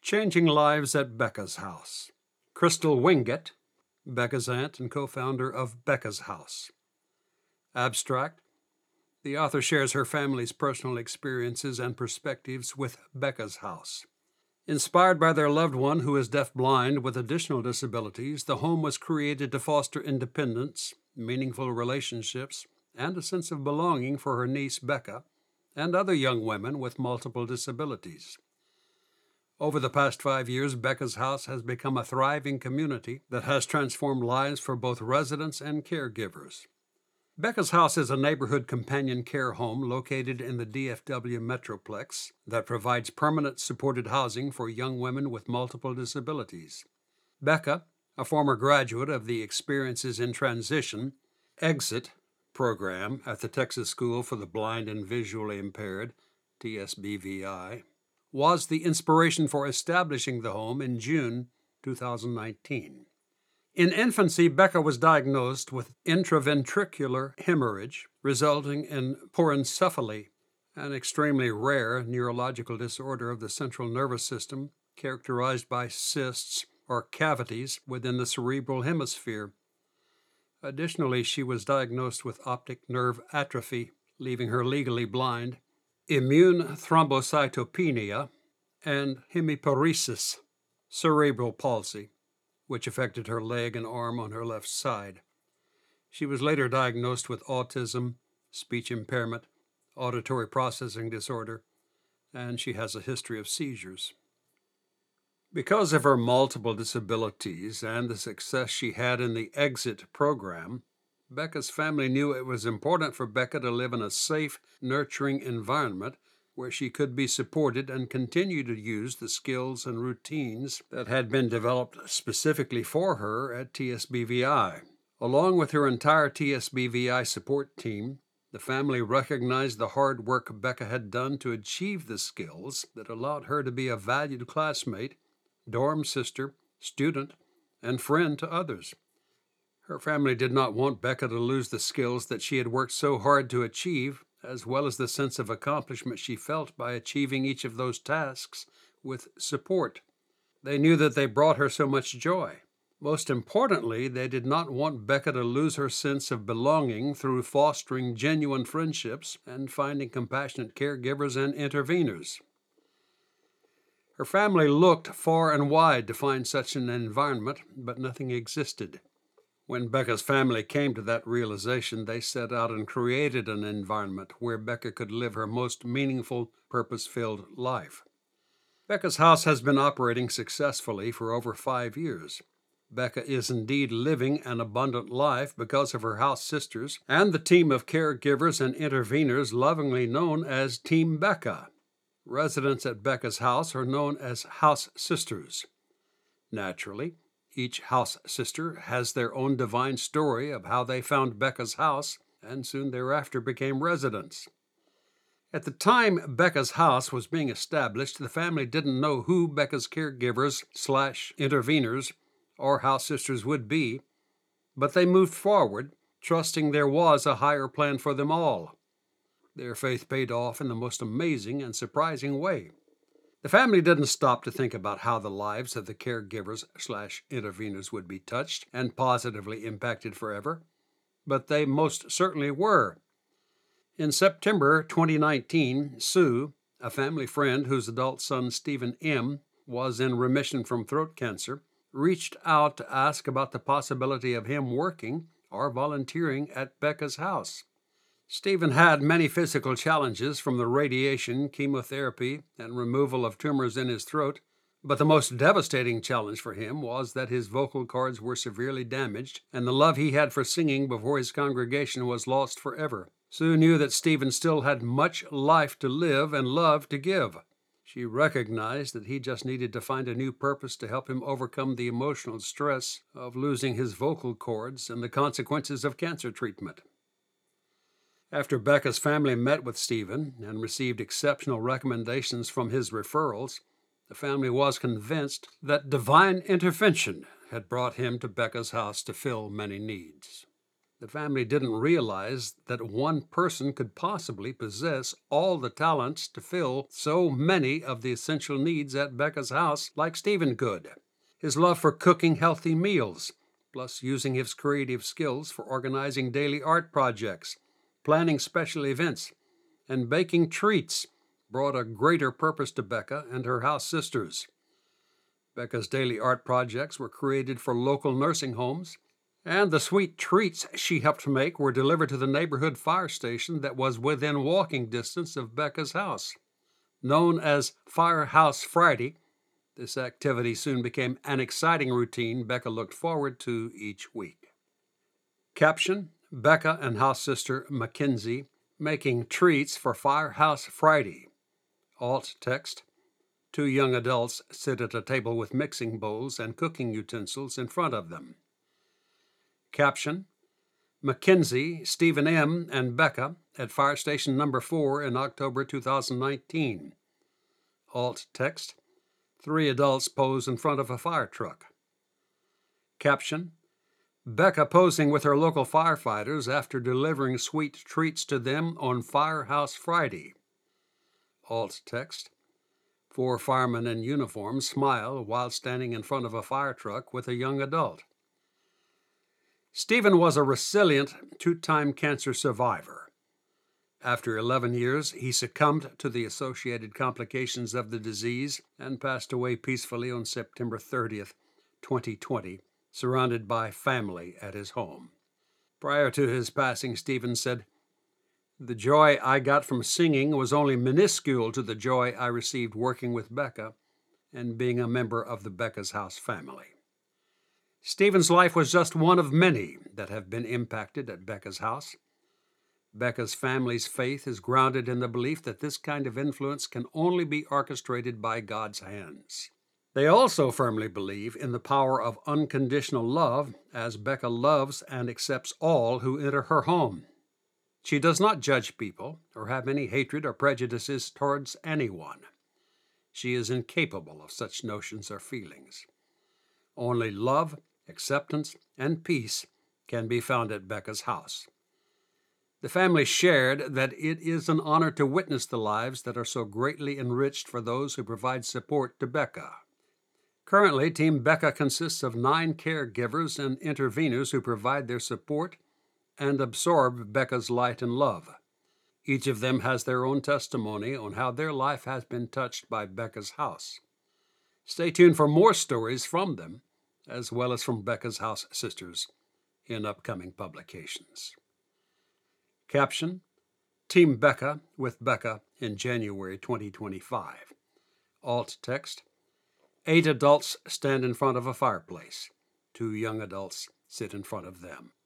Changing Lives at Becca's House. Crystal Wingett, Becca's aunt and co-founder of Becca's House. Abstract. The author shares her family's personal experiences and perspectives with Becca's House. Inspired by their loved one who is deaf-blind with additional disabilities, the home was created to foster independence, meaningful relationships, and a sense of belonging for her niece Becca and other young women with multiple disabilities. Over the past 5 years, Becca's House has become a thriving community that has transformed lives for both residents and caregivers. Becca's House is a neighborhood companion care home located in the DFW Metroplex that provides permanent supported housing for young women with multiple disabilities. Becca, a former graduate of the Experiences in Transition, EXIT, program at the Texas School for the Blind and Visually Impaired, TSBVI, was the inspiration for establishing the home in June 2019. In infancy, Becca was diagnosed with intraventricular hemorrhage, resulting in porencephaly, an extremely rare neurological disorder of the central nervous system characterized by cysts or cavities within the cerebral hemisphere. Additionally, she was diagnosed with optic nerve atrophy, leaving her legally blind, immune thrombocytopenia, and hemiparesis, cerebral palsy, which affected her leg and arm on her left side. She was later diagnosed with autism, speech impairment, auditory processing disorder, and she has a history of seizures. Because of her multiple disabilities and the success she had in the EXIT program, Becca's family knew it was important for Becca to live in a safe, nurturing environment where she could be supported and continue to use the skills and routines that had been developed specifically for her at TSBVI. Along with her entire TSBVI support team, the family recognized the hard work Becca had done to achieve the skills that allowed her to be a valued classmate, dorm sister, student, and friend to others. Her family did not want Becca to lose the skills that she had worked so hard to achieve, as well as the sense of accomplishment she felt by achieving each of those tasks with support. They knew that they brought her so much joy. Most importantly, they did not want Becca to lose her sense of belonging through fostering genuine friendships and finding compassionate caregivers and interveners. Her family looked far and wide to find such an environment, but nothing existed. When Becca's family came to that realization, they set out and created an environment where Becca could live her most meaningful, purpose-filled life. Becca's House has been operating successfully for over 5 years. Becca is indeed living an abundant life because of her house sisters and the team of caregivers and interveners lovingly known as Team Becca. Residents at Becca's House are known as House Sisters. Naturally, each house sister has their own divine story of how they found Becca's house and soon thereafter became residents. At the time Becca's House was being established, the family didn't know who Becca's caregivers/interveners or house sisters would be, but they moved forward, trusting there was a higher plan for them all. Their faith paid off in the most amazing and surprising way. The family didn't stop to think about how the lives of the caregivers/interveners would be touched and positively impacted forever, but they most certainly were. In September 2019, Sue, a family friend whose adult son Stephen M. was in remission from throat cancer, reached out to ask about the possibility of him working or volunteering at Becca's House. Stephen had many physical challenges from the radiation, chemotherapy, and removal of tumors in his throat, but the most devastating challenge for him was that his vocal cords were severely damaged and the love he had for singing before his congregation was lost forever. Sue knew that Stephen still had much life to live and love to give. She recognized that he just needed to find a new purpose to help him overcome the emotional stress of losing his vocal cords and the consequences of cancer treatment. After Becca's family met with Stephen and received exceptional recommendations from his referrals, the family was convinced that divine intervention had brought him to Becca's House to fill many needs. The family didn't realize that one person could possibly possess all the talents to fill so many of the essential needs at Becca's house like Stephen could. His love for cooking healthy meals, plus using his creative skills for organizing daily art projects, planning special events, and baking treats brought a greater purpose to Becca and her house sisters. Becca's daily art projects were created for local nursing homes, and the sweet treats she helped make were delivered to the neighborhood fire station that was within walking distance of Becca's house. Known as Firehouse Friday, this activity soon became an exciting routine Becca looked forward to each week. Caption: Becca and house sister Mackenzie making treats for Firehouse Friday. Alt text: two young adults sit at a table with mixing bowls and cooking utensils in front of them. Caption: Mackenzie, Stephen M., and Becca at Fire Station Number 4 in October 2019. Alt text: three adults pose in front of a fire truck. Caption: Becca posing with her local firefighters after delivering sweet treats to them on Firehouse Friday. Alt text: four firemen in uniform smile while standing in front of a fire truck with a young adult. Stephen was a resilient two-time cancer survivor. After 11 years, he succumbed to the associated complications of the disease and passed away peacefully on September 30th, 2020, surrounded by family at his home. Prior to his passing, Stephen said, "The joy I got from singing was only minuscule to the joy I received working with Becca and being a member of the Becca's House family." Stephen's life was just one of many that have been impacted at Becca's House. Becca's family's faith is grounded in the belief that this kind of influence can only be orchestrated by God's hands. They also firmly believe in the power of unconditional love, as Becca loves and accepts all who enter her home. She does not judge people or have any hatred or prejudices towards anyone. She is incapable of such notions or feelings. Only love, acceptance, and peace can be found at Becca's house. The family shared that it is an honor to witness the lives that are so greatly enriched for those who provide support to Becca. Currently, Team Becca consists of 9 caregivers and interveners who provide their support and absorb Becca's light and love. Each of them has their own testimony on how their life has been touched by Becca's house. Stay tuned for more stories from them, as well as from Becca's House sisters, in upcoming publications. Caption: Team Becca with Becca in January 2025. Alt text: 8 adults stand in front of a fireplace. 2 young adults sit in front of them.